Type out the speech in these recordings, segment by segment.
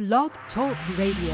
Blog Talk Radio.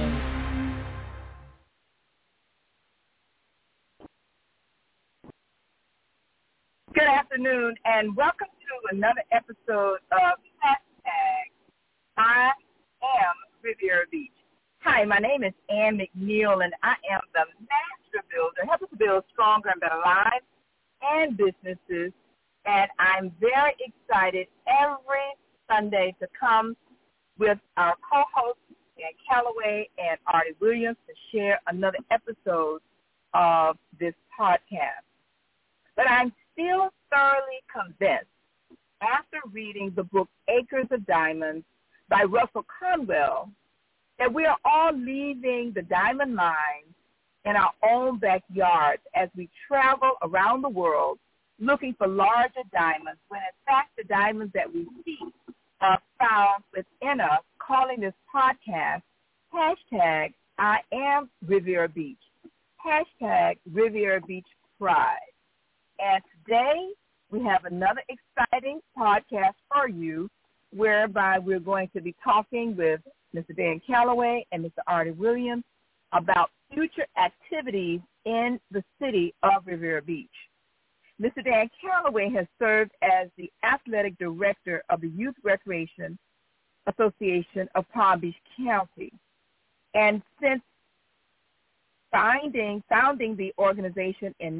Good afternoon, and welcome to another episode of Hashtag I Am Riviera Beach. Hi, my name is Ann McNeil, and I am the master builder, helping to build stronger and better lives and businesses. And I'm very excited every Sunday to come with our co-hosts, Dan Calloway and Artie Williams, to share another episode of this podcast. But I'm still thoroughly convinced, after reading the book Acres of Diamonds by Russell Conwell, that we are all leaving the diamond mines in our own backyards as we travel around the world looking for larger diamonds, when in fact the diamonds that we seek are found within us, calling this podcast Hashtag I Am Riviera Beach, Hashtag Riviera Beach Pride. And today we have another exciting podcast for you, whereby we're going to be talking with Mr. Dan Calloway and Mr. Artie Williams about future activities in the city of Riviera Beach. Mr. Dan Calloway has served as the athletic director of the Youth Recreation Association of Palm Beach County. And since founding the organization in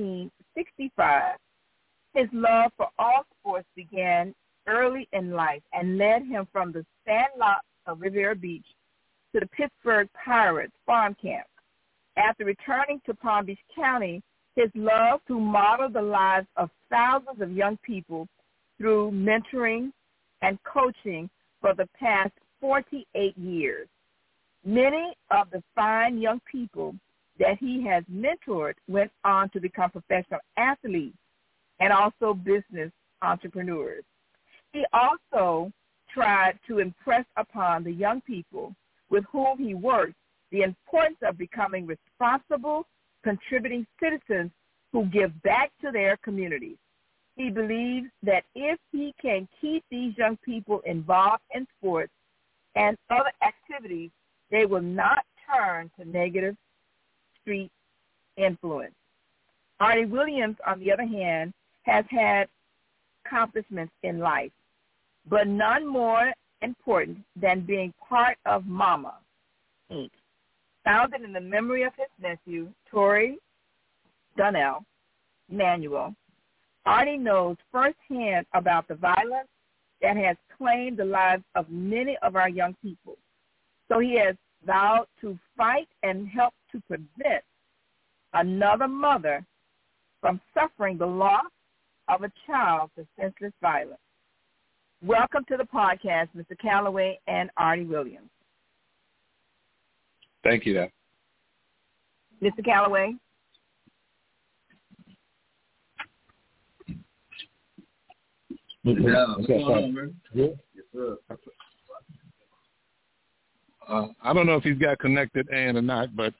1965, his love for all sports began early in life and led him from the sandlot of Riviera Beach to the Pittsburgh Pirates farm camp. After returning to Palm Beach County, his love to model the lives of thousands of young people through mentoring and coaching for the past 48 years. Many of the fine young people that he has mentored went on to become professional athletes and also business entrepreneurs. He also tried to impress upon the young people with whom he worked the importance of becoming responsible, contributing citizens who give back to their communities. He believes that if he can keep these young people involved in sports and other activities, they will not turn to negative street influence. Artie Williams, on the other hand, has had accomplishments in life, but none more important than being part of Mama, Inc., founded in the memory of his nephew, Torrey Donnell Manuel. Artie knows firsthand about the violence that has claimed the lives of many of our young people. So he has vowed to fight and help to prevent another mother from suffering the loss of a child to senseless violence. Welcome to the podcast, Mr. Calloway and Artie Williams. Thank you, Dan. Mr. Calloway. Yeah, what's going on, man? Good? Yes, sir. I don't know if he's got connected, Ann, or not, but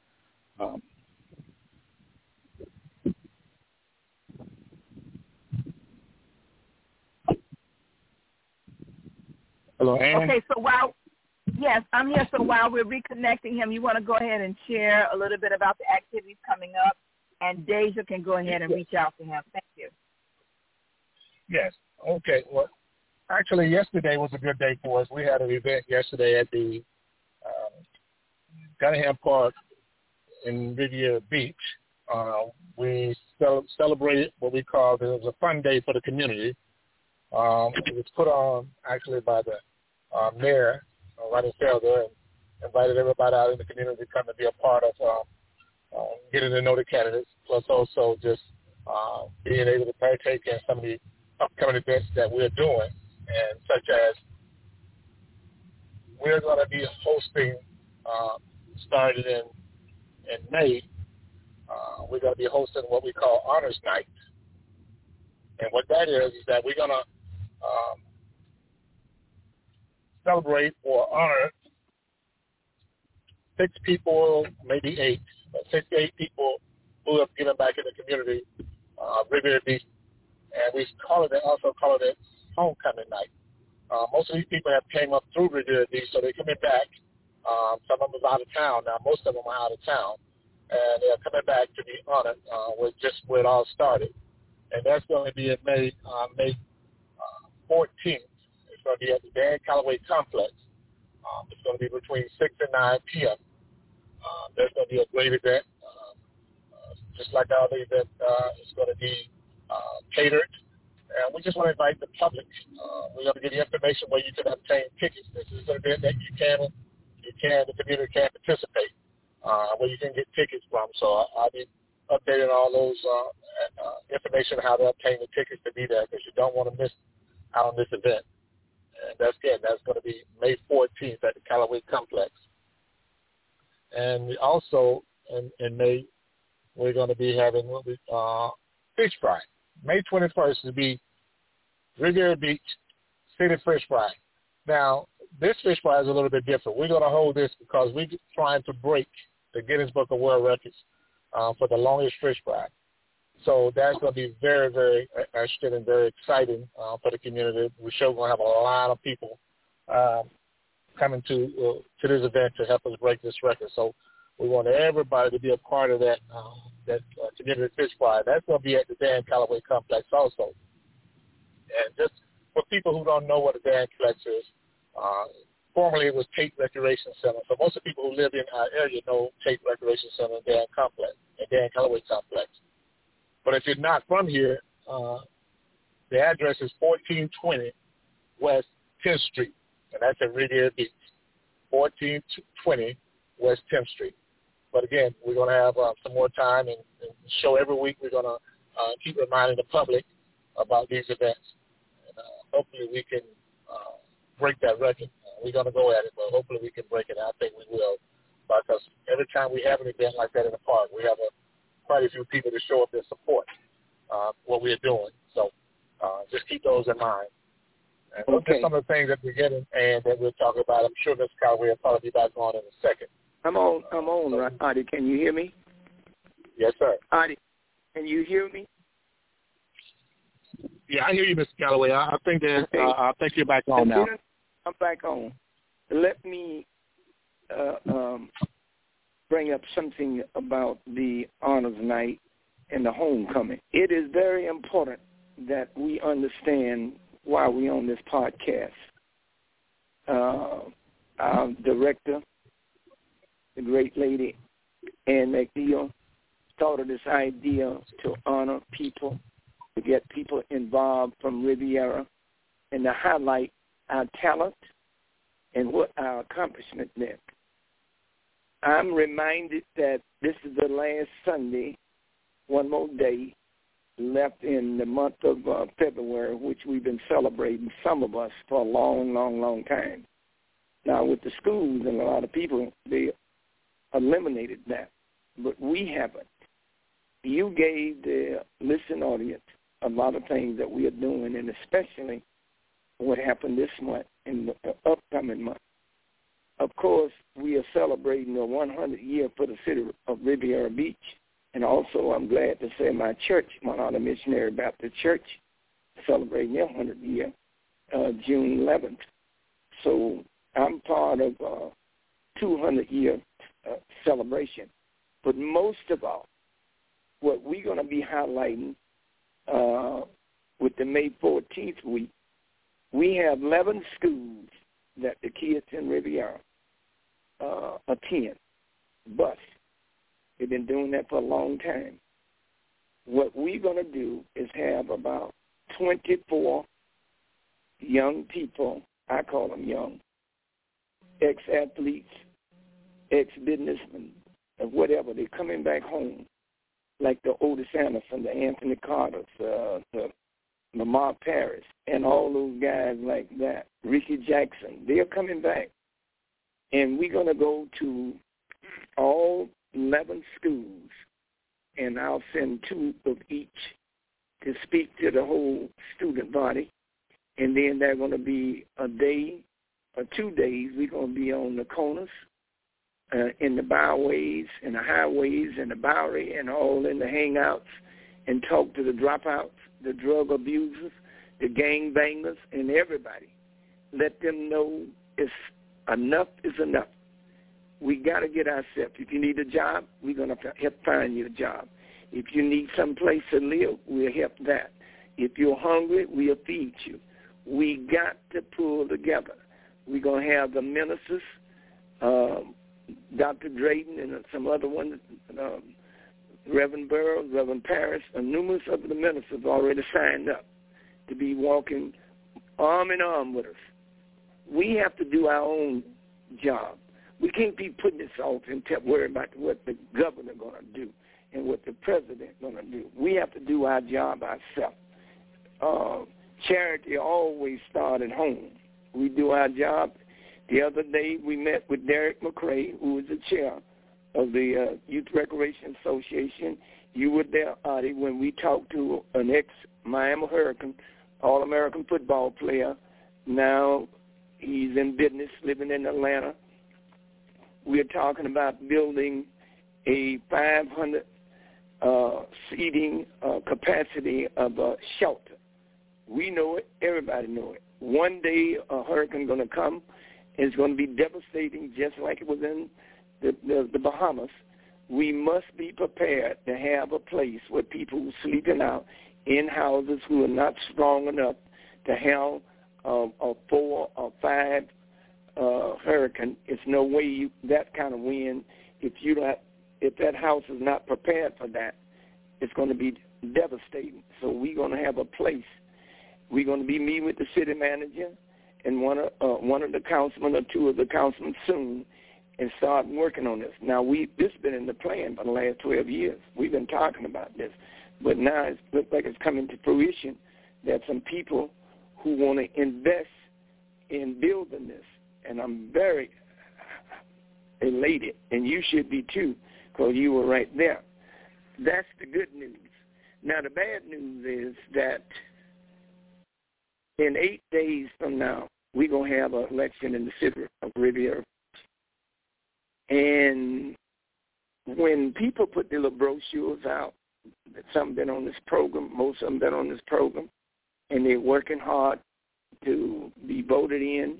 hello, Ann? Okay, so yes, I'm here. So while we're reconnecting him, you want to go ahead and share a little bit about the activities coming up, and Deja can go ahead and reach out to him. Thank you. Yes. Okay. Well, actually, yesterday was a good day for us. We had an event yesterday at the Cunningham Park in Riviera Beach. We celebrated what we called, it was a fun day for the community. It was put on actually by the mayor, Ronnie Felder, and invited everybody out in the community to come and be a part of getting to know the candidates, plus also just being able to partake in some of the upcoming events that we're doing, and such as we're going to be hosting, started in May, we're going to be hosting what we call Honors Night. And what that is that we're going to celebrate or honor 6 people, maybe 8, but 6 to 8 people who have given back in the community, Riviera Beach. And we also call it homecoming night. Most of these people have came up through Revere Beach, so they're coming back. Some of them are out of town now. Most of them are out of town, and they're coming back to be honored with just where it all started. And that's going to be in May 14th. It's going to be at the Dan Calloway Complex. It's going to be between 6 and 9 p.m. There's going to be a great event. Just like our other event, it's going to be catered. And we just want to invite the public. We're going to give you information where you can obtain tickets. This is an event that the community can participate, where you can get tickets from. So I'll be updating all those information on how to obtain the tickets to be there, because you don't want to miss out on this event. And that's going to be May 14th at the Calloway Complex. And also in May, we're going to be having fish fry. May 21st will be Riviera Beach City Fish Fry. Now, this fish fry is a little bit different. We're going to hold this because we're trying to break the Guinness Book of World Records for the longest fish fry. So that's going to be very, very interesting and very exciting for the community. We're sure going to have a lot of people coming to this event to help us break this record. So we want everybody to be a part of that community fish fry. That's going to be at the Dan Calloway Complex also. And just for people who don't know what the Dan Complex is, formerly it was Tate Recreation Center. So most of the people who live in our area know Tate Recreation Center and Dan Calloway Complex. But if you're not from here, the address is 1420 West 10th Street, and that's in Riviera Beach. 1420 West 10th Street. But again, we're going to have some more time and show every week. We're going to keep reminding the public about these events. And hopefully we can break that record. We're going to go at it, but hopefully we can break it. I think we will, because every time we have an event like that in the park, we have quite a few people to show up and support what we're doing. So just keep those in mind. And those are some of the things that we're getting and that we'll talk about. I'm sure Ms. Calloway will probably be back on in a second. I'm on, Adi. Can you hear me? Yes, sir. Adi, can you hear me? Yeah, I hear you, Mr. Calloway. I think that I think you're back on now. I'm back on. Let me bring up something about the honors night and the homecoming. It is very important that we understand why we're on this podcast. Our director, the great lady Ann McNeil, thought of this idea to honor people, to get people involved from Riviera, and to highlight our talent and what our accomplishment meant. I'm reminded that this is the last Sunday, one more day, left in the month of February, which we've been celebrating, some of us, for a long, long, long time. Now, with the schools and a lot of people, they eliminated that, but we haven't. You gave the listening audience a lot of things that we are doing, and especially what happened this month and the upcoming month. Of course, we are celebrating the 100th year for the city of Riviera Beach, and also I'm glad to say my church, Mount Honor Missionary Baptist Church, celebrating their 100th year, June 11th. So I'm part of 200-year celebration. But most of all, what we're going to be highlighting with the May 14th week, we have 11 schools that the kids in Riviera attend, bus. They've been doing that for a long time. What we're going to do is have about 24 young people, I call them young, ex-athletes, ex-businessmen, or whatever. They're coming back home, like the Otis Anderson, the Anthony Carters, the Lamar Paris, and all those guys like that, Ricky Jackson. They're coming back. And we're going to go to all 11 schools, and I'll send 2 of each to speak to the whole student body. And then there's going to be a day or 2 days. We're going to be on the corners, in the byways, in the highways, in the Bowery, and all in the hangouts, and talk to the dropouts, the drug abusers, the gangbangers, and everybody let them know enough is enough. We got to get ourselves. If you need a job, we're going to help find you a job. If you need some place to live, we'll help that. If you're hungry, we'll feed you. We got to pull together. We're going to have the ministers, Dr. Drayton and some other ones, Reverend Burroughs, Reverend Parrish, and numerous of the ministers already signed up to be walking arm in arm with us. We have to do our own job. We can't be putting this off and worry about what the governor going to do and what the president going to do. We have to do our job ourselves. Charity always starts at home. We do our job. The other day we met with Derek McCray, who is the chair of the Youth Recreation Association. You were there, Adi, when we talked to an ex-Miami Hurricane, All-American football player. Now he's in business, living in Atlanta. We're talking about building a 500 seating capacity of a shelter. We know it. Everybody knows it. One day a hurricane going to come. It's going to be devastating, just like it was in the Bahamas. We must be prepared to have a place where people who are sleeping out in houses who are not strong enough to have a 4 or 5 hurricane. It's no way that kind of wind. If that house is not prepared for that, it's going to be devastating. So we're going to have a place. We're going to be meeting with the city manager and one of the councilmen or 2 of the councilmen soon, and start working on this. Now this has been in the plan for the last 12 years. We've been talking about this, but now it looks like it's coming to fruition that some people who want to invest in building this, and I'm very elated, and you should be too, because you were right there. That's the good news. Now the bad news is that in 8 days from now, we're going to have an election in the city of Riviera. And when people put their little brochures out, some been on this program, most of them been on this program, and they're working hard to be voted in,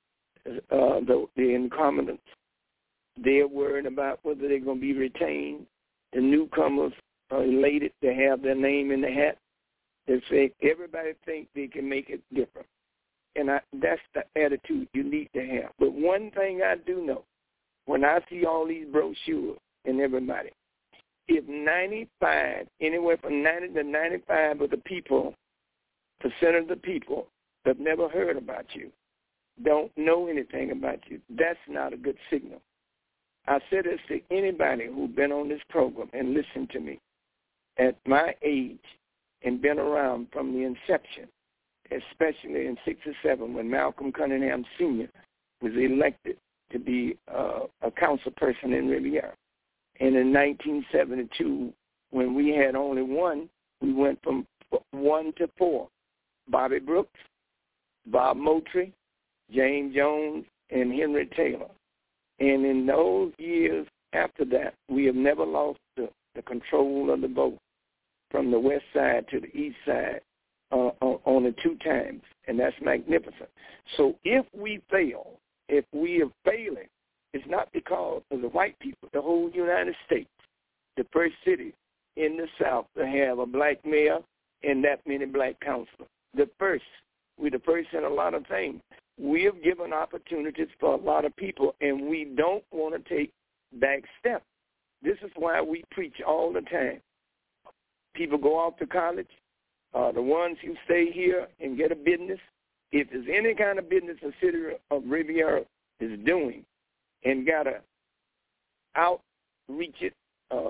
the incumbents. They're worried about whether they're going to be retained. The newcomers are elated to have their name in the hat. They say everybody think they can make it different. And that's the attitude you need to have. But one thing I do know, when I see all these brochures and everybody, if 95, anywhere from 90 to 95 of the people, percent of the people have never heard about you, don't know anything about you, that's not a good signal. I said this to anybody who's been on this program and listened to me. At my age and been around from the inception, especially in 1967 when Malcolm Cunningham Sr. was elected to be a council person in Riviera. And in 1972, when we had only one, we went from 1 to 4. Bobby Brooks, Bob Moultrie, James Jones, and Henry Taylor. And in those years after that, we have never lost the control of the vote from the west side to the east side on the 2 times, and that's magnificent. So if we fail, if we are failing, it's not because of the white people. The whole United States, the first city in the South to have a black mayor and that many black councilors. We're the first in a lot of things. We have given opportunities for a lot of people, and we don't want to take back steps. This is why we preach all the time. People go off to college. The ones who stay here and get a business, if there's any kind of business the city of Riviera is doing and got to outreach it,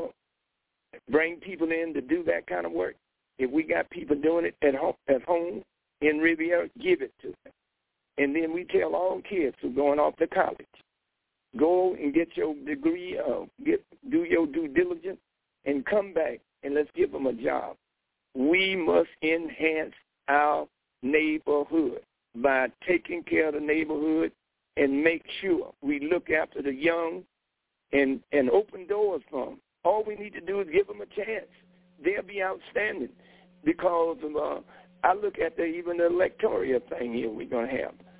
bring people in to do that kind of work, if we got people doing it at home in Riviera, give it to them. And then we tell all kids who are going off to college, go and get your degree, do your due diligence, and come back and let's give them a job. We must enhance our neighborhood by taking care of the neighborhood and make sure we look after the young and open doors for them. All we need to do is give them a chance. They'll be outstanding because of, I look at even the electoral thing here we're going to have.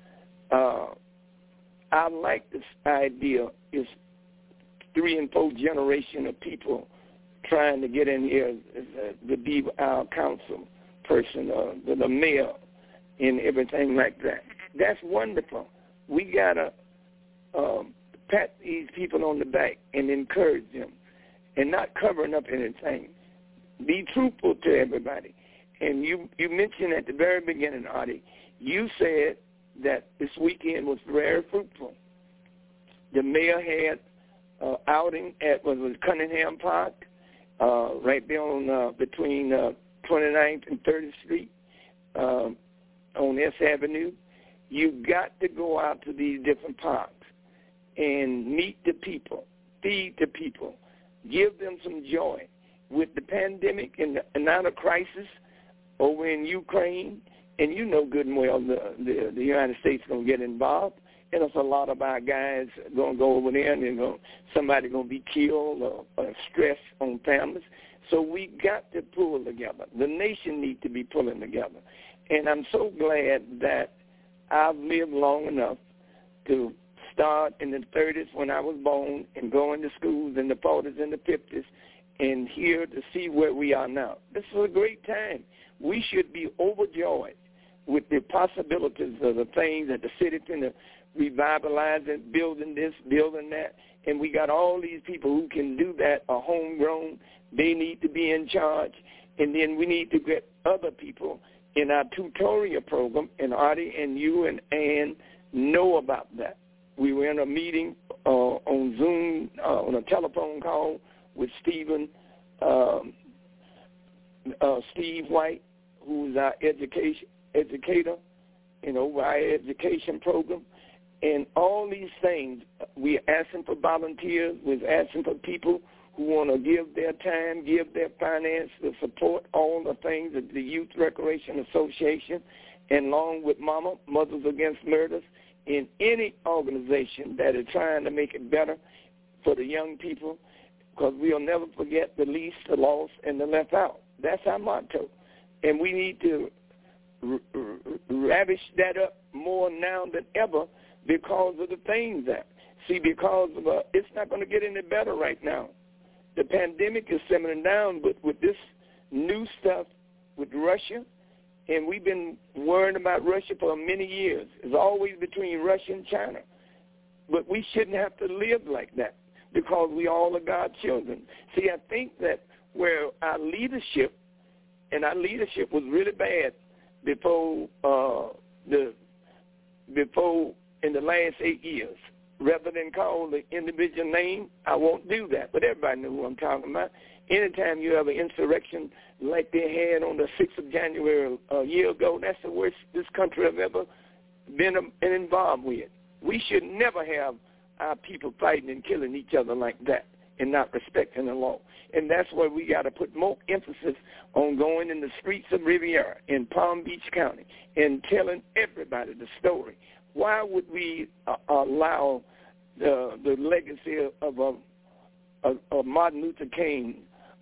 I like this idea. It's 3 and 4 generation of people trying to get in here to be our council person, the mayor, and everything like that. That's wonderful. We got to pat these people on the back and encourage them and not covering up anything. Be truthful to everybody. And you mentioned at the very beginning, Artie, you said that this weekend was very fruitful. The mayor had outing at was Cunningham Park, right there on between 29th and 30th Street on S Avenue. You got to go out to these different parks and meet the people, feed the people, give them some joy. With the pandemic and the another crisis over in Ukraine, and you know good and well the United States is going to get involved, and there's a lot of our guys going to go over there, and somebody going to be killed or stress on families. So we got to pull together. The nation needs to be pulling together. And I'm so glad that I've lived long enough to start in the 30s when I was born and going to schools in the 40s and the 50s and here to see where we are now. This is a great time. We should be overjoyed with the possibilities of the things that the city can revitalize and building this, building that. And we got all these people who can do that, are homegrown. They need to be in charge. And then we need to get other people in our tutorial program, and Artie and you and Ann know about that. We were in a meeting on Zoom, on a telephone call with Steve White, who's our educator, over our education program. And all these things, we're asking for volunteers. We're asking for people who want to give their time, give their finance to support all the things that the Youth Recreation Association, and along with Mothers Against Murders, in any organization that is trying to make it better for the young people, because we'll never forget the least, the lost, and the left out. That's our motto. And we need to ravish that up more now than ever because of the things that. See, because of it's not going to get any better right now. The pandemic is simmering down, but with this new stuff with Russia, and we've been worrying about Russia for many years. It's always between Russia and China. But we shouldn't have to live like that because we all are God's children. See, I think that where our leadership was really bad before in the last 8 years. Rather than call the individual name, I won't do that. But everybody knows who I'm talking about. Anytime you have an insurrection like they had on the 6th of January a year ago, that's the worst this country have ever been involved with. We should never have our people fighting and killing each other like that and not respecting the law. And that's where we got to put more emphasis on going in the streets of Riviera in Palm Beach County and telling everybody the story. Why would we allow the legacy of Martin Luther King,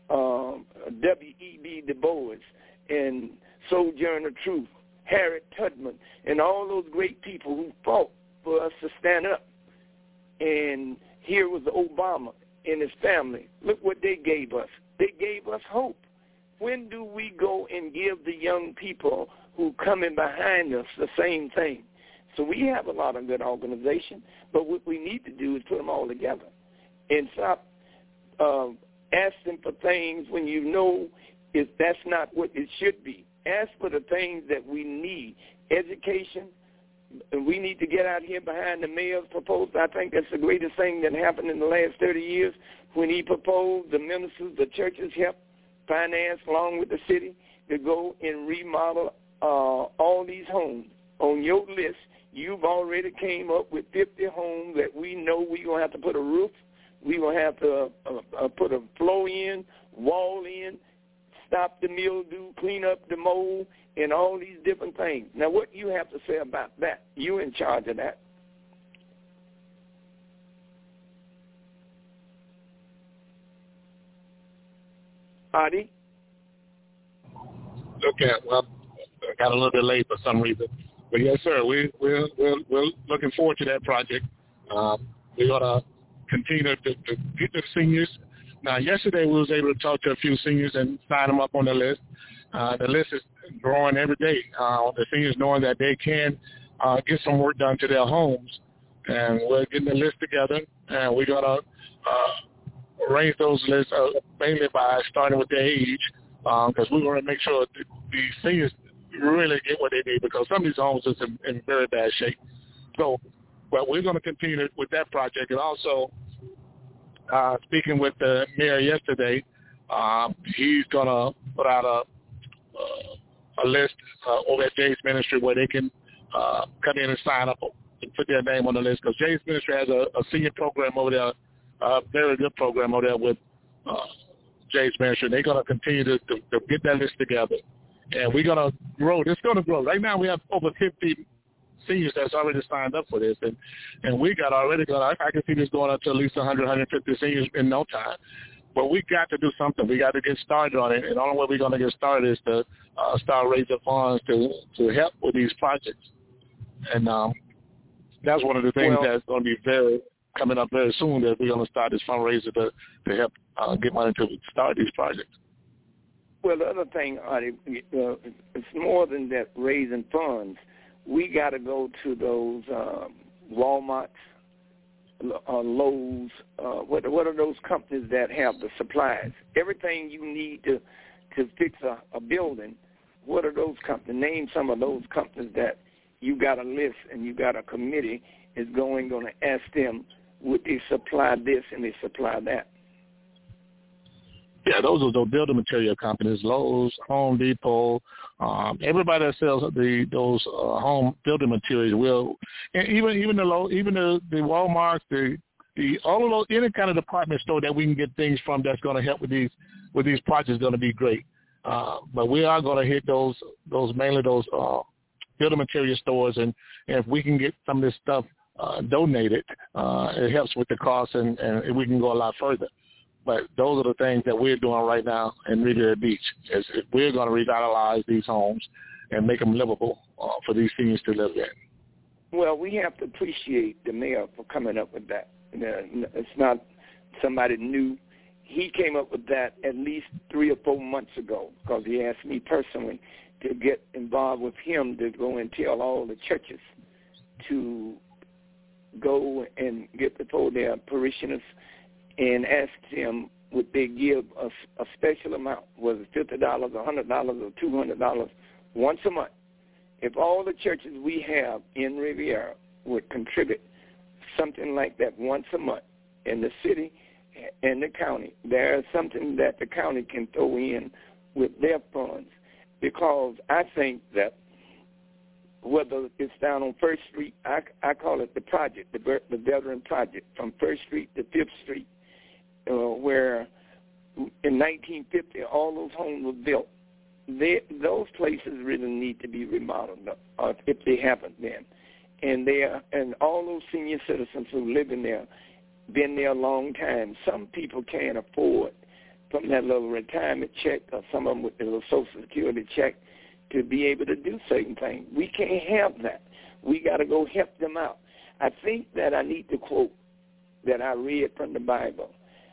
W.E.B. Du Bois, and Sojourner Truth, Harriet Tubman, and all those great people who fought for us to stand up? And here was Obama and his family. Look what they gave us. They gave us hope. When do we go and give the young people who coming behind us the same thing? So we have a lot of good organizations, but what we need to do is put them all together and stop asking for things when you know that's not what it should be. Ask for the things that we need. Education, and we need to get out here behind the mayor's proposal. I think that's the greatest thing that happened in the last 30 years when he proposed the ministers, the churches helped finance along with the city to go and remodel all these homes. On your list, you've already came up with 50 homes that we know we're going to have to put a roof, we're going to have to put a floor in, wall in, stop the mildew, clean up the mold, and all these different things. Now, what do you have to say about that? You're in charge of that. Artie? Okay, well, I got a little delayed for some reason. But yes, sir, we're looking forward to that project. We're gonna continue to get the seniors. Now, yesterday we was able to talk to a few seniors and sign them up on the list. The list is growing every day. The seniors knowing that they can get some work done to their homes, and we're getting the list together, and we're gonna arrange those lists mainly by starting with their age, because we want to make sure that the seniors really get what they need, because some of these homes is in very bad shape. So, but we're going to continue with that project. And also, speaking with the mayor yesterday, he's going to put out a list over at Jay's Ministry where they can come in and sign up and put their name on the list, because Jay's Ministry has a senior program over there, a very good program over there with Jay's Ministry. They're going to continue to get that list together. And we're going to grow. It's going to grow. Right now we have over 50 seniors that's already signed up for this. And we got already going. I can see this going up to at least 100, 150 seniors in no time. But we got to do something. We got to get started on it. And the only way we're going to get started is to start raising funds to help with these projects. And that's one of the things that's going to be coming up very soon, that we're going to start this fundraiser to help get money to start these projects. Well, the other thing, it's more than that, raising funds. We got to go to those Walmarts, Lowe's. What are those companies that have the supplies? Everything you need to fix a building. What are those companies? Name some of those companies that you got a list and you got a committee is going to ask them, would they supply this and they supply that? Yeah, those are the building material companies, Lowe's, Home Depot, everybody that sells those home building materials will, and even the Walmarts, the all of those, any kind of department store that we can get things from that's going to help with these projects is going to be great. But we are going to hit those mainly those building material stores, and if we can get some of this stuff donated, it helps with the cost, and we can go a lot further. But those are the things that we're doing right now in Riviera Beach. Is we're going to revitalize these homes and make them livable for these seniors to live in. Well, we have to appreciate the mayor for coming up with that. It's not somebody new. He came up with that at least 3 or 4 months ago, because he asked me personally to get involved with him to go and tell all the churches to go and get before their parishioners and ask them would they give a special amount, whether it's $50, $100, or $200 once a month. If all the churches we have in Riviera would contribute something like that once a month in the city and the county, there is something that the county can throw in with their funds, because I think that whether it's down on 1st Street, I call it the project, the Veteran Project, from 1st Street to 5th Street, where in 1950 all those homes were built. Those places really need to be remodeled, if they haven't been. And all those senior citizens who live in there, been there a long time. Some people can't afford from that little retirement check, or some of them with their little Social Security check, to be able to do certain things. We can't have that. We got to go help them out. I think that I need to quote that I read from the Bible.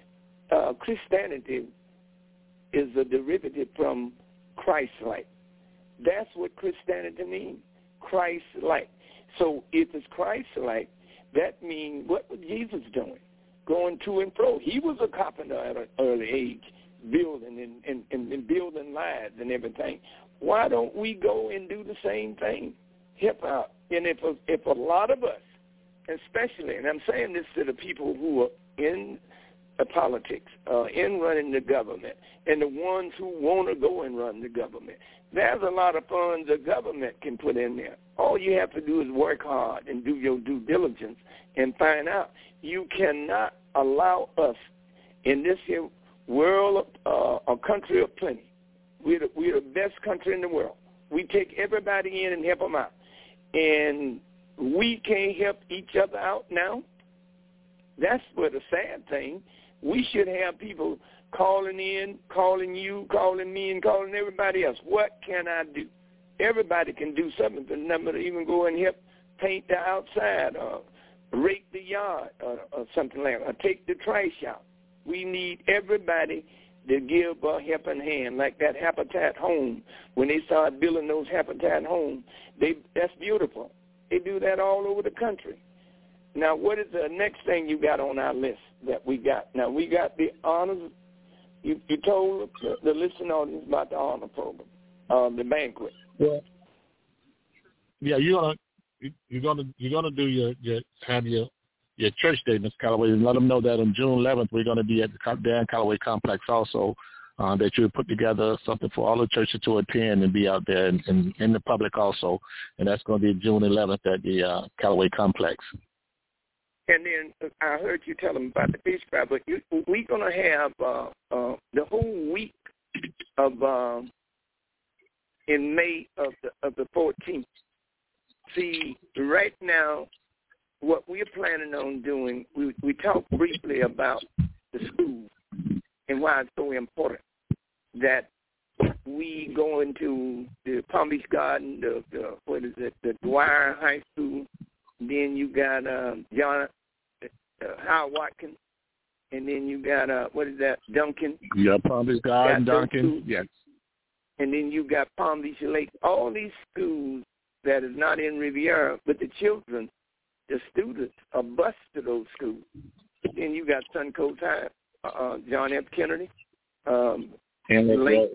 Christianity is a derivative from Christ-like. That's what Christianity means, Christ-like. So if it's Christ-like, that means what was Jesus doing? Going to and fro. He was a carpenter at an early age, building and building lives and everything. Why don't we go and do the same thing? Help out. And if a lot of us, especially, and I'm saying this to the people who are in politics, in running the government, and the ones who want to go and run the government, there's a lot of funds the government can put in there. All you have to do is work hard and do your due diligence and find out. You cannot allow us in this here world, a country of plenty. We're the best country in the world. We take everybody in and help them out. And we can't help each other out now. That's what the sad thing. We should have people calling in, calling you, calling me, and calling everybody else. What can I do? Everybody can do something, but number to even go and help paint the outside or rake the yard or something like that, or take the trash out. We need everybody to give a helping hand, like that Habitat home. When they started building those Habitat homes, that's beautiful. They do that all over the country. Now, what is the next thing you got on our list that we got? Now, we got the honors. You told the listening audience about the honor program, the banquet. Yeah, you're gonna do your church day, Ms. Calloway, and let them know that on June 11th we're going to be at the Dan Calloway Complex also. That you put together something for all the churches to attend and be out there and in the public also, and that's going to be June 11th at the Calloway Complex. And then I heard you tell them about the fish fry, but we're going to have the whole week of in May of the 14th. See, right now, what we're planning on doing, we talked briefly about the school and why it's so important that we go into the Palm Beach Garden, the Dwyer High School. Then you got John Howard Watkins, and then you got Duncan. Yeah, Palm Beach Garden, Duncan. Yes. And then you got Palm Beach Lake. All these schools that is not in Riviera, but the children, the students are bused to those schools. Then you got Suncoast High, John F. Kennedy, Lake,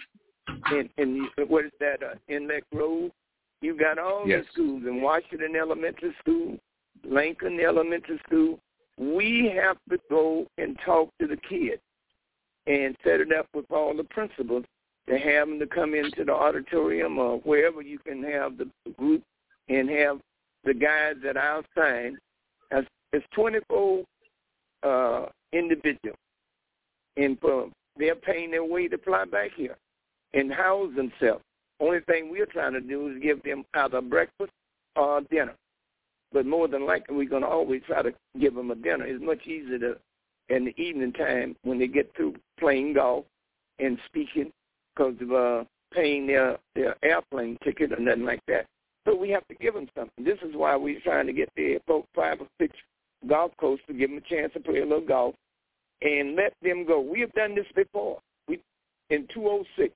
and what is that? Inlet Road. You got all these schools in Washington Elementary School, Lincoln Elementary School. We have to go and talk to the kids and set it up with all the principals to have them to come into the auditorium or wherever you can have the group and have the guys that are assigned. It's 24 individuals, and they're paying their way to fly back here and house themselves. Only thing we're trying to do is give them either breakfast or dinner. But more than likely, we're going to always try to give them a dinner. It's much easier in the evening time when they get through playing golf and speaking because of paying their airplane ticket or nothing like that. So we have to give them something. This is why we're trying to get the 5 or 6 golf courses to give them a chance to play a little golf and let them go. We have done this before. In 2006,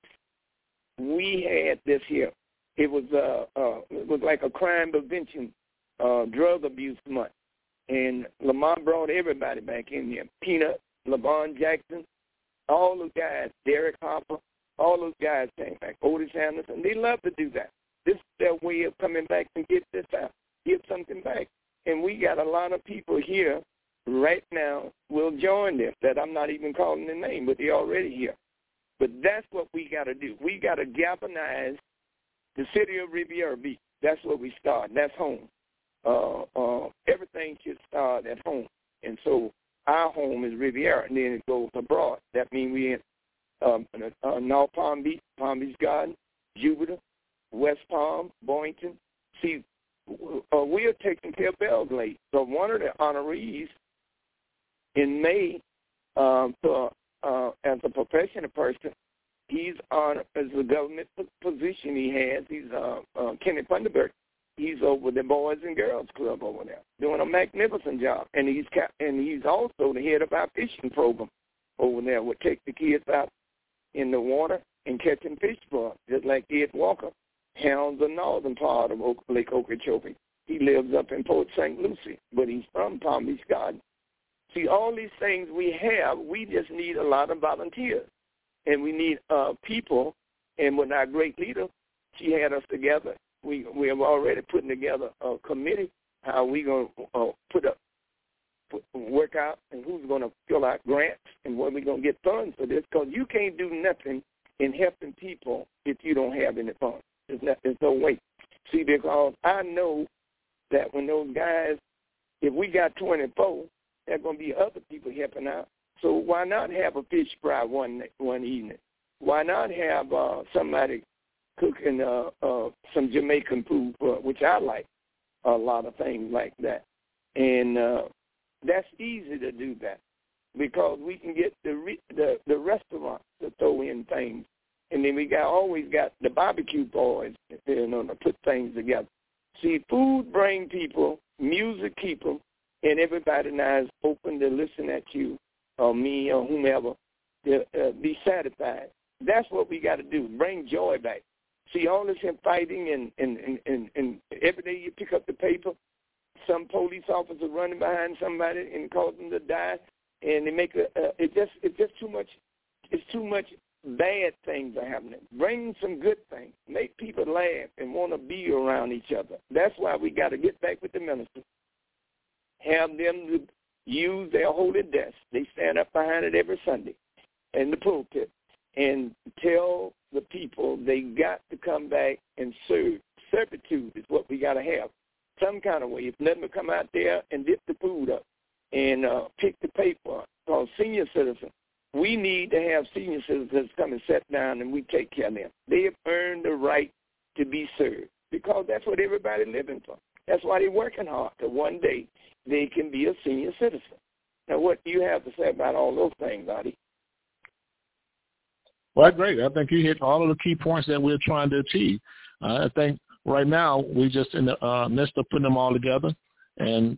we had this here. It was like a crime prevention, drug abuse month, and Lamont brought everybody back in here. Peanut, LeVon Jackson, all those guys, Derek Harper, all those guys came back. Otis Anderson, they love to do that. This is their way of coming back and get this out, give something back. And we got a lot of people here right now will join them that I'm not even calling their name, but they're already here. But that's what we got to do. We got to galvanize the city of Riviera Beach. That's where we start. That's home. Everything should start at home. And so our home is Riviera, and then it goes abroad. That means we in North Palm Beach, Palm Beach Garden, Jupiter, West Palm, Boynton. See, we are taking care of Belgrade. So one of the honorees in May as a professional person, he's on as a government position he has. He's Kenny Funderburg. He's over the Boys and Girls Club over there, doing a magnificent job. And he's also the head of our fishing program over there. We'll take the kids out in the water and catching fish for us, just like Ed Walker, hounds the northern part of Lake Okeechobee. He lives up in Port St. Lucie, but he's from Palm Beach Garden. See, all these things we have, we just need a lot of volunteers. And we need people, and with our great leader, she had us together. We have already putting together a committee, how we going to work out and who's going to fill out grants and where we're going to get funds for this, because you can't do nothing in helping people if you don't have any funds. There's no way. See, because I know that when those guys, if we got 24, there are going to be other people helping out. So why not have a fish fry one evening? Why not have somebody cooking some Jamaican food, which I like, a lot of things like that. And that's easy to do that because we can get the restaurants to throw in things And then we always got the barbecue boys, to put things together. See, food bring people, music keep them, and everybody now is open to listen at you or me or whomever to be satisfied. That's what we got to do, bring joy back. See, all this him fighting and every day you pick up the paper, some police officer running behind somebody and cause them to die, and they make it's just too much. It's too much bad things are happening. Bring some good things. Make people laugh and want to be around each other. That's why we got to get back with the ministers. Have them to use their holy desk. They stand up behind it every Sunday in the pulpit and tell the people they got to come back and serve. Servitude is what we got to have. Some kind of way. If let them come out there and dip the food up and pick the paper up. Because senior citizens, we need to have senior citizens come and sit down and we take care of them. They have earned the right to be served because that's what everybody's living for. That's why they're working hard, that one day they can be a senior citizen. Now, what do you have to say about all those things, Adi? Well, great. I think you hit all of the key points that we're trying to achieve. I think right now we're just in the midst of putting them all together, and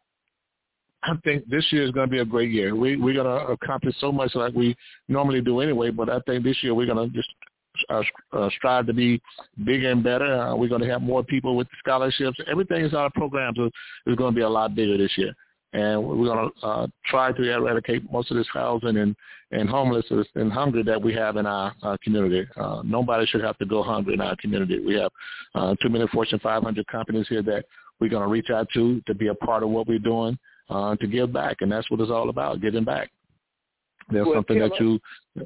I think this year is going to be a great year. We're going to accomplish so much like we normally do anyway, but I think this year we're going to just strive to be bigger and better. We're going to have more people with scholarships. Everything is our programs is going to be a lot bigger this year. And we're going to try to eradicate most of this housing and homelessness and hunger that we have in our community. Nobody should have to go hungry in our community. We have too many Fortune 500 companies here that we're going to reach out to be a part of what we're doing to give back, and that's what it's all about, giving back. There's something that you...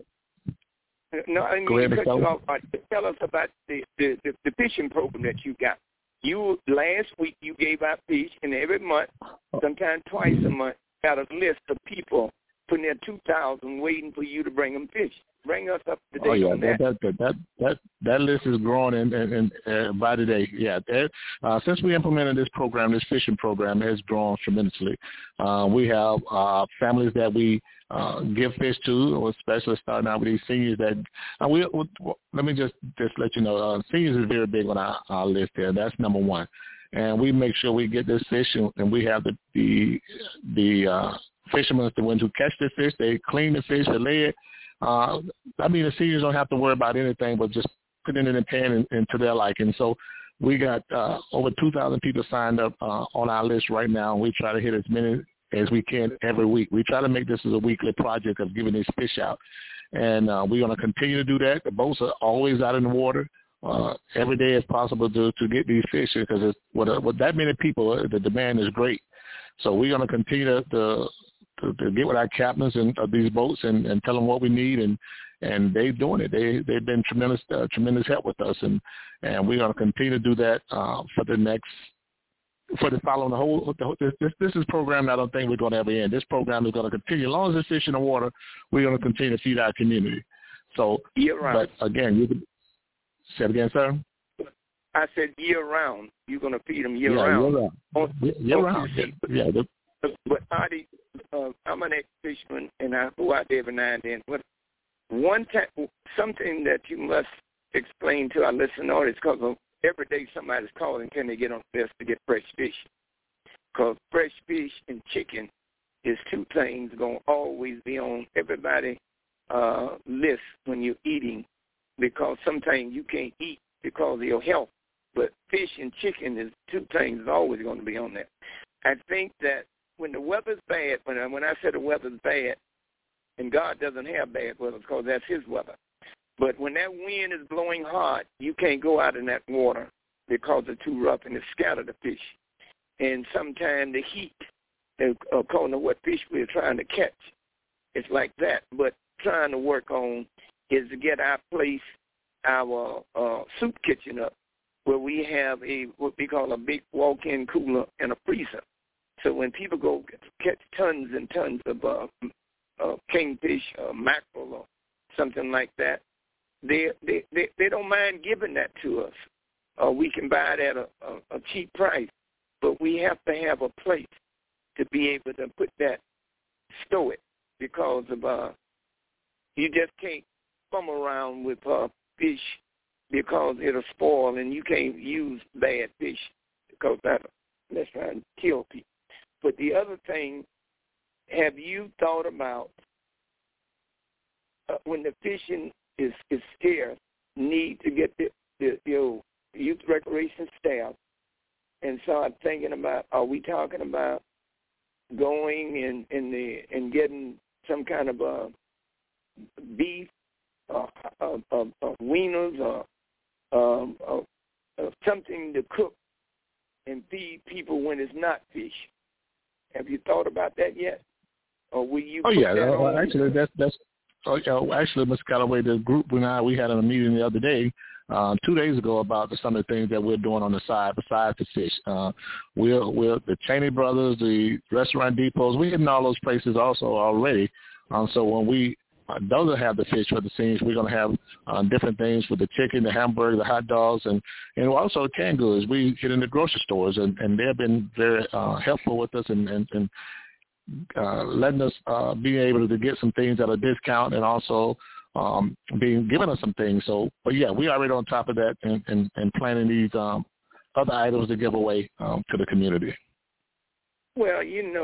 No, I mean, go ahead, tell us about the fishing program that you got. Last week you gave out fish, and every month, sometimes twice a month, got a list of people putting their 2,000 waiting for you to bring them fish. Bring us up to date on that. That list is growing and by the day. Yeah, since we implemented this program, this fishing program, it has grown tremendously. We have families that we give fish to, especially starting out with these seniors that let me just let you know, seniors is very big on our list there. That's number one. And we make sure we get this fish, and we have the fishermen, the ones who catch the fish, they clean the fish, they lay it. The seniors don't have to worry about anything but just putting it in the pan and to their liking. So we got over 2,000 people signed up on our list right now, and we try to hit as many as we can every week. We try to make this as a weekly project of giving these fish out. And we're going to continue to do that. The boats are always out in the water every day as possible to get these fish, because with that many people, the demand is great. So we're going to continue to get with our captains and these boats and tell them what we need, and they're doing it. They've been tremendous help with us, and we're going to continue to do that for the following the whole. This is a program that I don't think we're going to ever end. This program is going to continue as long as there's fish in the water. We're going to continue to feed our community. So, year-round. But again, you can say it again, sir. I said year-round. You're going to feed them year-round. Year-round. Yeah. But Adi, I'm an ex-fisherman, and I go out there every now and then. But something that you must explain to our listeners, because every day somebody's calling, can they get on this to get fresh fish? Because fresh fish and chicken is two things going to always be on everybody's list when you're eating, because sometimes you can't eat because of your health. But fish and chicken is two things that's always going to be on there. I think that when the weather's bad, when I say the weather's bad, and God doesn't have bad weather because that's his weather, but when that wind is blowing hard, you can't go out in that water because it's too rough and it scatters the fish. And sometimes the heat, according to what fish we're trying to catch, it's like that. But trying to work on is to get our place, our soup kitchen up, where we have what we call a big walk-in cooler and a freezer. So when people go catch tons and tons of kingfish or mackerel or something like that, they don't mind giving that to us. We can buy it at a cheap price, but we have to have a place to be able to put that, store it, because of you just can't bum around with fish because it'll spoil, and you can't use bad fish because that's trying to kill people. But the other thing, have you thought about when the fishing is scarce, need to get the youth recreation staff and start thinking about, are we talking about going and getting some kind of beef, wieners, or something to cook and feed people when it's not fish? Have you thought about that yet? Or will you? Actually, Ms. Calloway, the group and I, we had a meeting the other day, 2 days ago, about some of the things that we're doing on the side besides the fish. We're the Cheney Brothers, the Restaurant Depots, we're hitting all those places also already. So when we don't have the fish for the scenes, we're going to have different things for the chicken, the hamburger, the hot dogs, and also canned goods. We hit in the grocery stores, and they've been very helpful with us and letting us be able to get some things at a discount, and also giving us some things. So, but yeah, we are already on top of that and planning these other items to give away to the community. Well,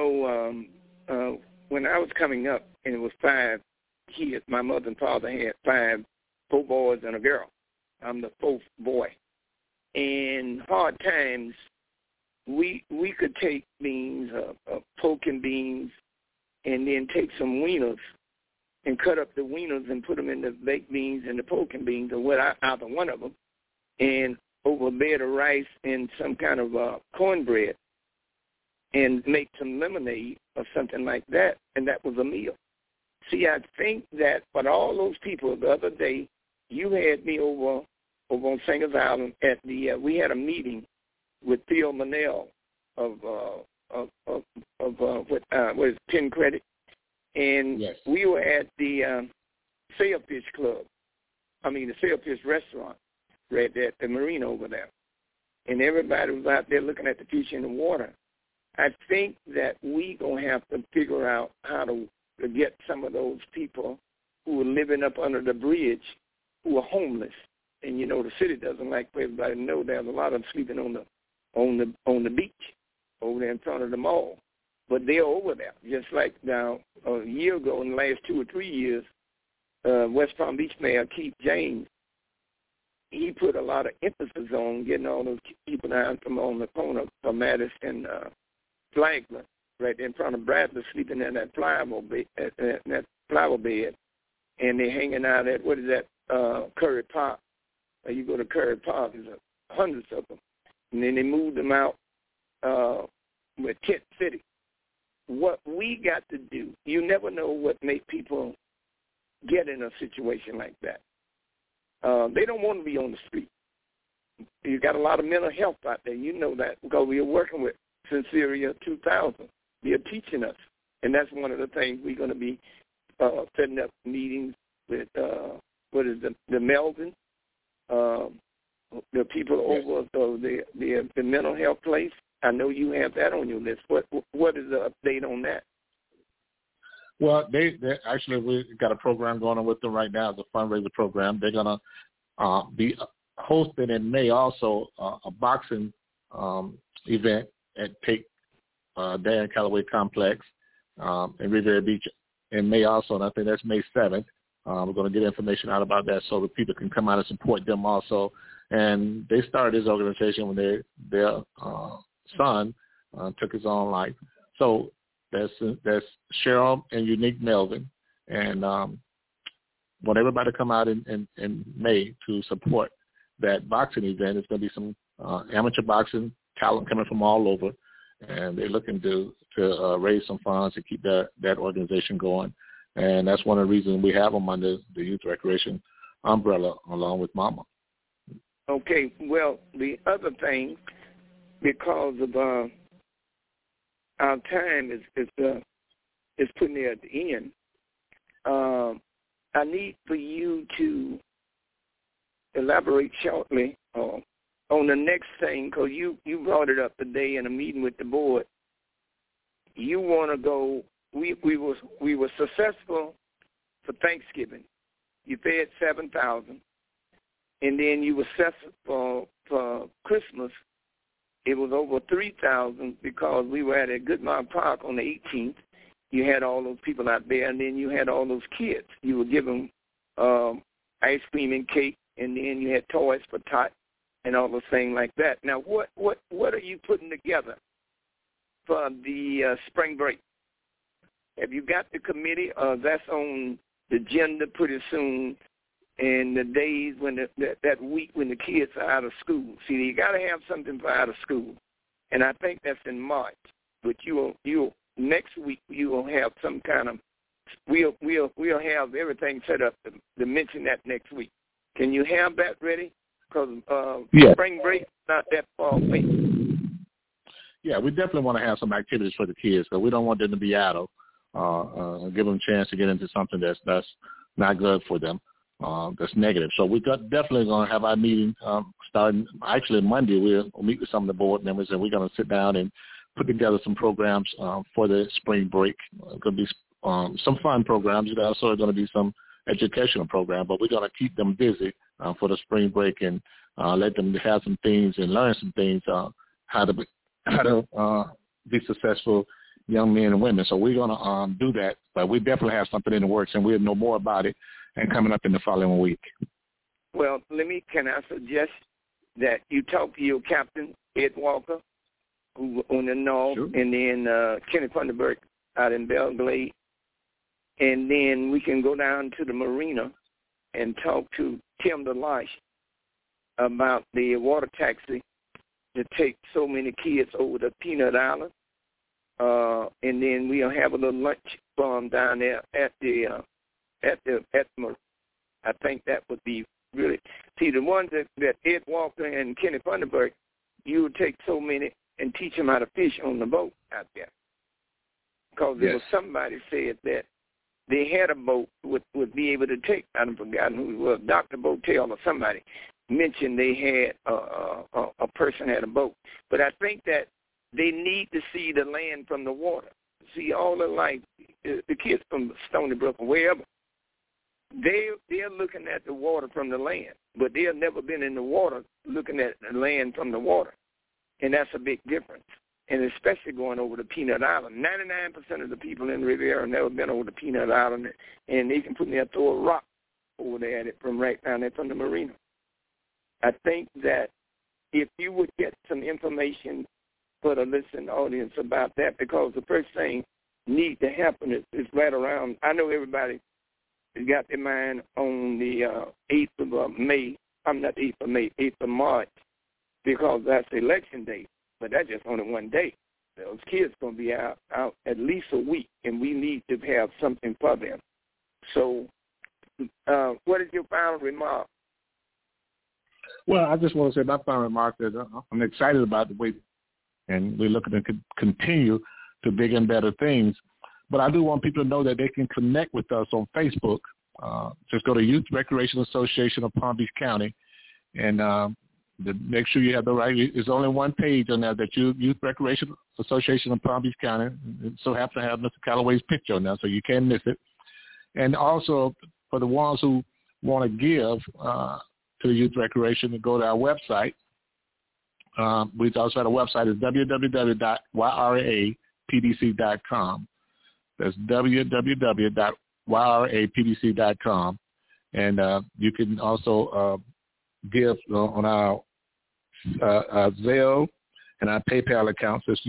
when I was coming up, and it was 5 kids, my mother and father had 4 boys and a girl. I'm the 4th boy. In hard times, we could take beans, pork and beans, and then take some wieners and cut up the wieners and put them in the baked beans and the pork and beans, or either one of them, and over a bed of rice and some kind of cornbread, and make some lemonade or something like that, and that was a meal. See, I think that for all those people, the other day, you had me over on Singers Island at we had a meeting with Theo Manel of what is Penn Credit, and yes, we were at the Sailfish Club. The Sailfish Restaurant, right there at the marina over there, and everybody was out there looking at the fish in the water. I think that we gonna have to figure out how to get some of those people who are living up under the bridge, who are homeless. And the city doesn't like for everybody to know there's a lot of them sleeping on the beach over there in front of the mall. But they're over there. Just like now, a year ago, in the last 2 or 3 years, West Palm Beach Mayor Keith James, he put a lot of emphasis on getting all those people down from on the corner of Madison and Flagler, right in front of Bradley, sleeping in that flower bed, and they're hanging out at, Curry Park. You go to Curry Park, there's hundreds of them. And then they moved them out with Kent City. What we got to do, you never know what make people get in a situation like that. They don't want to be on the street. You got a lot of mental health out there. You know that because we are working with Sinceria 2000. They're teaching us. And that's one of the things we're going to be setting up meetings with, the Melvin, the people over the mental health place. I know you have that on your list. What is the update on that? Well, they actually, we got a program going on with them right now. It's a fundraiser program. They're going to be hosting in May also a boxing event at Dan Calloway Complex in Riviera Beach in May also, and I think that's May 7th. We're going to get information out about that so that people can come out and support them also. And they started this organization when their son took his own life. So that's Cheryl and Unique Melvin, and want everybody to come out in May to support that boxing event. It's going to be some amateur boxing talent coming from all over, and they're looking to raise some funds to keep that organization going. And that's one of the reasons we have them under the Youth Recreation umbrella along with Mama. Okay, well, the other thing, because of our time is putting it at the end, I need for you to elaborate shortly on the next thing, because you brought it up today in a meeting with the board. You want to go. We were successful for Thanksgiving. You fed 7,000, and then you assessed for Christmas. It was over 3,000 because we were at a Goodmont Park on the 18th. You had all those people out there, and then you had all those kids. You were giving ice cream and cake, and then you had toys for tot and all those things like that. Now, what are you putting together for the spring break? Have you got the committee? That's on the agenda pretty soon, and the days when that week when the kids are out of school. See, you got to have something for out of school, and I think that's in March. But you'll next week you will have some kind of we'll have everything set up to mention that next week. Can you have that ready? Because spring break is not that far away. Yeah, we definitely want to have some activities for the kids, because we don't want them to be idle. Give them a chance to get into something that's not good for them, that's negative. So we're definitely going to have our meeting starting actually Monday. We'll meet with some of the board members, and we're going to sit down and put together some programs for the spring break. It's going to be some fun programs. There's also going to be some educational program, but we're going to keep them busy for the spring break and let them have some things and learn some things, how to be successful young men and women. So we're going to do that, but we definitely have something in the works, and we'll know more about it and coming up in the following week. Well, can I suggest that you talk to your captain, Ed Walker, who on the north, sure, and then Kenny Funderburg out in Belglade, and then we can go down to the marina and talk to Tim DeLosh about the water taxi to take so many kids over to Peanut Island. And then we'll have a little lunch farm down there at the I think that would be really, see, the ones that Ed Walker and Kenny Funderburg, you would take so many and teach them how to fish on the boat out there. Because there was somebody said that they had a boat would be able to take, I've forgotten who it was, Dr. Botel or somebody mentioned they had a person had a boat. But I think that they need to see the land from the water. See, all the life, the kids from Stony Brook or wherever, they're looking at the water from the land, but they've never been in the water looking at the land from the water. And that's a big difference. And especially going over to Peanut Island. 99% of the people in Riviera have never been over to Peanut Island, and they can put me up throw a rock over there at it from right down there from the marina. I think that if you would get some information for the listening audience about that, because the first thing need to happen is right around, I know everybody has got their mind on the 8th of May. I'm not 8th of May, 8th of March, because that's election day. But that's just only one day. Those kids going to be out at least a week, and we need to have something for them. So what is your final remark? Well, I just want to say my final remark is I'm excited about the way, and we're looking to continue to bigger and better things. But I do want people to know that they can connect with us on Facebook. Just go to Youth Recreation Association of Palm Beach County, and make sure you have the right. There's only one page on there that Youth Recreation Association of Palm Beach County. It so happens to have Mr. Calloway's picture on there, so you can't miss it. And also for the ones who want to give to the Youth Recreation, to go to our website. We also have a website is www.yrapdc.com. That's www.yrapdc.com. And you can also give on our Zelle and our PayPal accounts. It's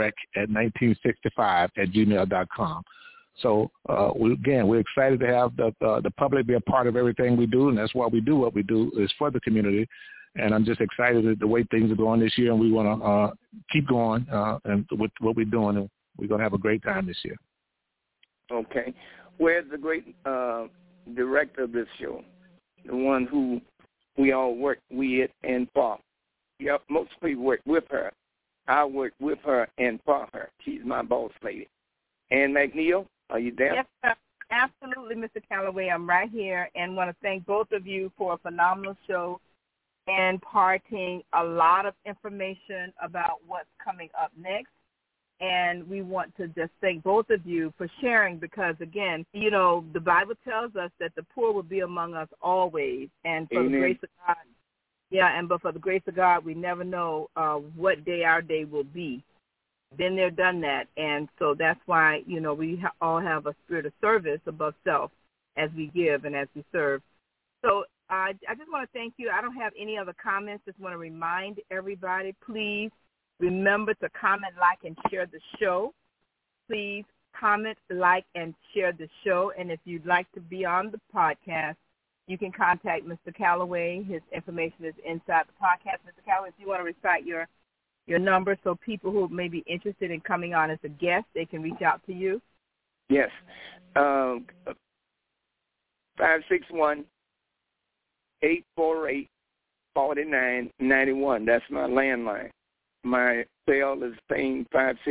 youthrec@1965@gmail.com. So we're excited to have the public be a part of everything we do, and that's why we do what we do is for the community. And I'm just excited at the way things are going this year, and we want to keep going and with what we're doing, and we're going to have a great time this year. Okay. Where's the great director of this show, the one who we all work with and for? Yep, most people work with her. I work with her and for her. She's my boss lady. Ann McNeil, are you there? Yes, sir. Absolutely, Mr. Calloway. I'm right here and want to thank both of you for a phenomenal show and imparting a lot of information about what's coming up next. And we want to just thank both of you for sharing because, again, you know, the Bible tells us that the poor will be among us always. And for the grace of God, but for the grace of God, we never know what day our day will be. Been there, done that. And so that's why, you know, we all have a spirit of service above self as we give and as we serve. So I just want to thank you. I don't have any other comments. Just want to remind everybody, please remember to comment, like, and share the show. Please comment, like, and share the show. And if you'd like to be on the podcast, you can contact Mr. Calloway. His information is inside the podcast. Mr. Calloway, if you want to recite your number so people who may be interested in coming on as a guest, they can reach out to you. Yes. 561-848-4991. That's my landline. My cell is same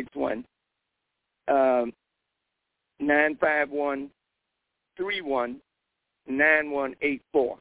561-951-319184.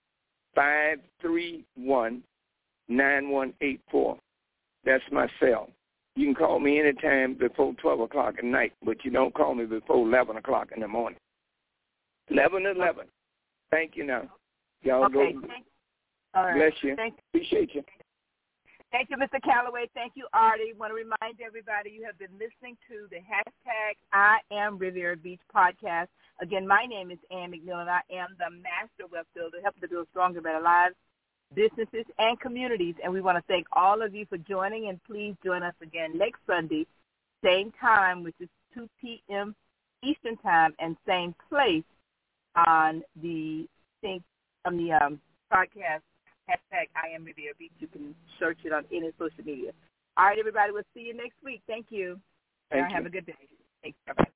531-9184. That's my cell. You can call me anytime before 12 o'clock at night, but you don't call me before 11 o'clock in the morning. 11. Thank you now. Y'all okay. go. All right. Bless you. Appreciate you. Thank you, Mr. Calloway. Thank you, Artie. I want to remind everybody you have been listening to the hashtag I Am Riviera Beach podcast. Again, my name is Ann McMillan. I am the master web builder, helping to build stronger, better lives, businesses, and communities. And we want to thank all of you for joining, and please join us again next Sunday, same time, which is 2 p.m. Eastern Time, and same place on the podcast. Hashtag I Am Riviera Beach. You can search it on any social media. All right, everybody. We'll see you next week. Thank you. Thank you. Have a good day. Thanks. Bye-bye.